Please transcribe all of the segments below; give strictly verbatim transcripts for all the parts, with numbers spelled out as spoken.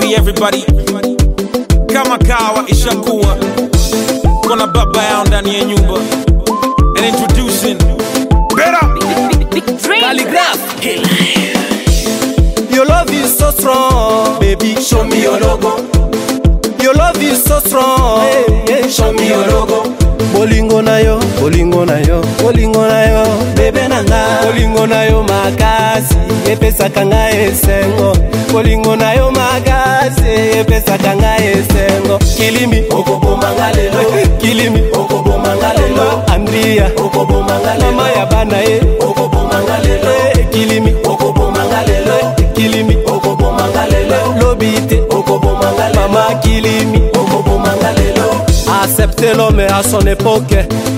Hey everybody, kama kawa ishakuwa kuna baba yao ndani ya nyumba. And introducing Better Calligraph. Your love is so strong, baby, show me your logo. Your love is so strong, hey, hey, show me your logo. Bolingo na yo, bolingo na yo, bolingo na yo, bebe nanga. Bolingo na yo makasi, epesa kanga esengo. Bolingo na yo makasi, epesa kanga esengo. Kilimi, okobo mangalelo. Kilimi, okobo mangalelo. Andrea, okobo mangalelo. Mama ya bana e, okobo mangalelo. Kilimi, okobo mangalelo. Kilimi, okobo mangalelo. Lobite, okobo mangalelo. Mama kilimi, okobo mangalelo. Accepter l'homme à son époque.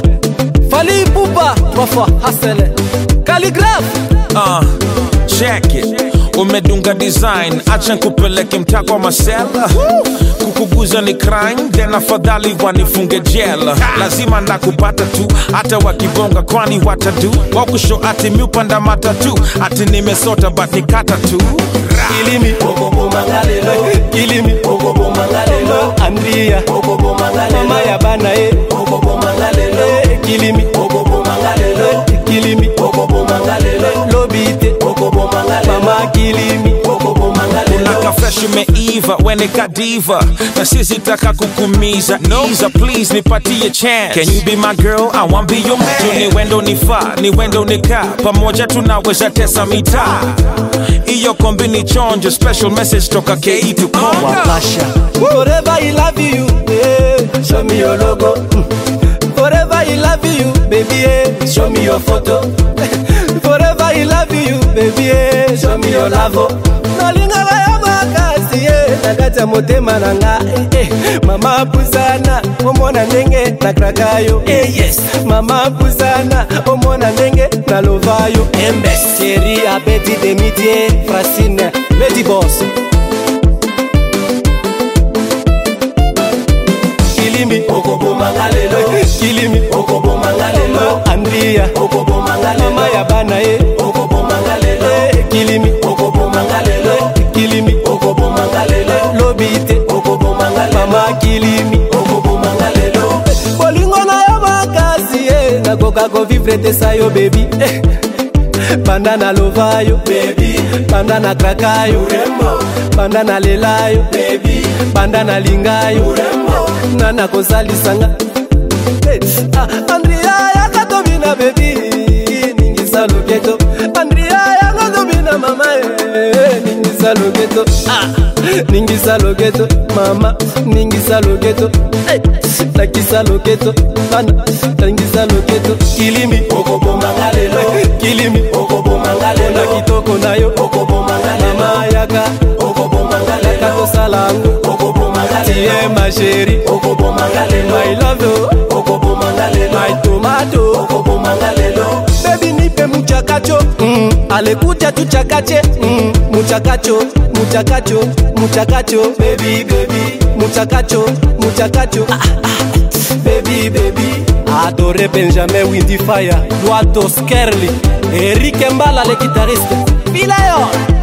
Fali Poupa, trois fois Hassele. Calligraph. Uh, check it. Umedunga design, acha kupeleke mtako wa masela. Kukuguza ni crime, then afadhali wanifunge jela. Lazima nakupata tu, hata wakibonga kwani watadu. Wakusho ati miupanda matatu, ati nimesota but nikata tu. Kilimi, okobo mangalelo. Kilimi, okobo mangalelo. Andrea, okobo mangalelo. Mama ya bana e, okobo mangalelo. Kilimi, okobo mangalelo. Kilimi, okobo mangalelo. Lobite, okobo mangalelo. Mama kilimi, okobo mangalelo. Unaka fresh umeiva, wenika diva. Na sisi taka kukumiza. Iza please nipatie chance. Can you be my girl? I want be your man. Tu ni wendo ni fa, ni wendo ni ka. Pamoja tunaweza tesa mitaa. Iyo kombi ni chonjo, special message toka K E to Congo. Wakasha. Forever I love you, yeah. Show me your logo. Forever I love you, baby, yeah. Show me your photo. Forever I love you, baby, yeah. Show me your love. Nalinga baya makasi, yeah. Nagacha motema nanga, eh, eh. Mama pusana, omona ndenge na krakayo, eh, yes. Mama pusana, omona ndenge na lovayo, embes. Chérie, appétit de midi, Francine, Lady Boss. Kilimi, okobo mangalelo. Kilimi, okobo mangalelo. Andrea, okobo mangalelo. Mama ya bana e, okobo mangalelo. Kilimi, okobo mangalelo. Kilimi, okobo mangalelo. Lobite, okobo mangalelo. Mama kilimi, okobo mangalelo. Bolingo na yo makasi e, nakoka ko vivre te sayo baby. Banda na lovayo, baby. Banda na krakayo, urembo. Banda na lelayo, baby. Banda na lingayo, urembo. Nana kozali sanga. Hey, ah, Andrea ya katobina baby. Ningisa loketo. Andrea ya katobina mama eh. Ningisa loketo. Ah, ningisa loketo mama. Ningisa loketo. Hey, nakisa loketo. Bana, ningisa loketo. Kilimi, okobo mangalelo. Kilimi, okobo mangalelo. Na kitoko na yo, okobo mangalelo. Mama yaka, okobo mangalelo. Kato salangu, okobo mangalelo. Tie ma chérie, okobo mangalelo. My love you, okobo mangalelo. My tomato, okobo mangalelo. Baby nipe muchakacho, mm. Alekuja tuchakache, mm. Muchakacho, muchakacho, muchakacho. Baby, baby, muchakacho, muchakacho. Ah, ah. Baby, baby. Adoré Benjamin Windy Fire, Duato Skerli, Eric Mbala le guitariste. Vilayo.